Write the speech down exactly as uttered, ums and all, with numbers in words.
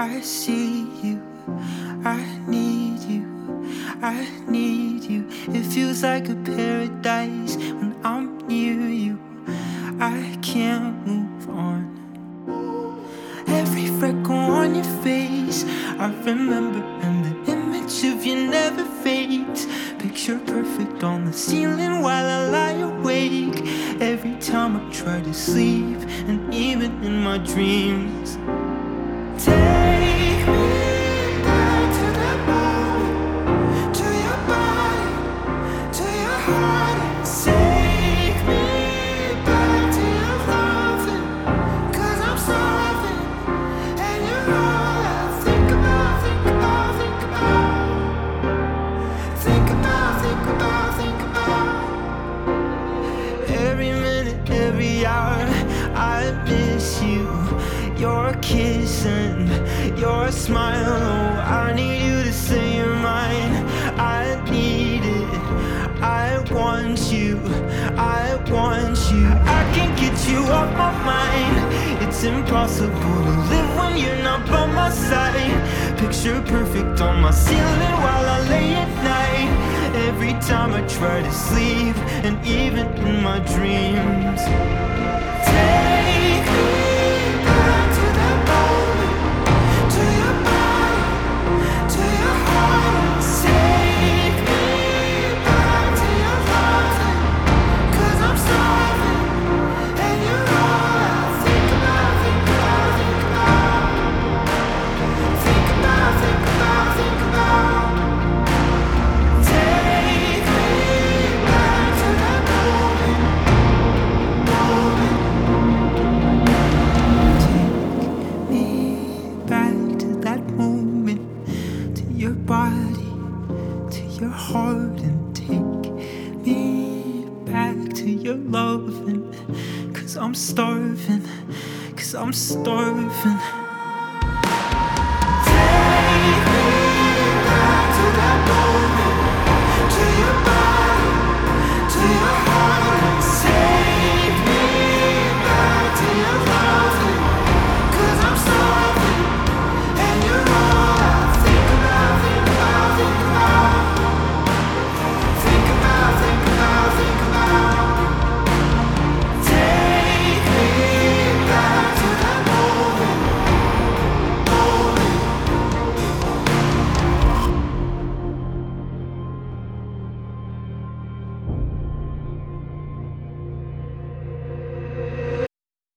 I see you, I need you, I need you. It feels like a paradise when I'm near you. I can't move on. Every freckle on your face I remember, and the image of you never fades. Picture perfect on the ceiling while I lie awake. Every time I try to sleep, and even in my dreams. Take me back to that moment, to your body, to your heart, and take me back to your loving. Cause I'm starving, and you're all I think about, think about, think about. Think about, think about, think about. Every minute, every hour, I miss you. Your kiss and your smile. Oh, I need you to say you're mine. I need it. I want you. I want you. I can't get you off my mind. It's impossible to live when you're not by my side. Picture perfect on my ceiling while I lay at night. Every time I try to sleep, and even in my dreams. Take me back to that moment, to your body, to your heart. Take me back to your loving. Cause I'm starving, and you're all I think about, think about, think about. Think about, think about, think about. Take me back to that moment, moment. Take me back to that moment, to your body, to your heart, and take me back to your loving. Cause I'm starving, cause I'm starving.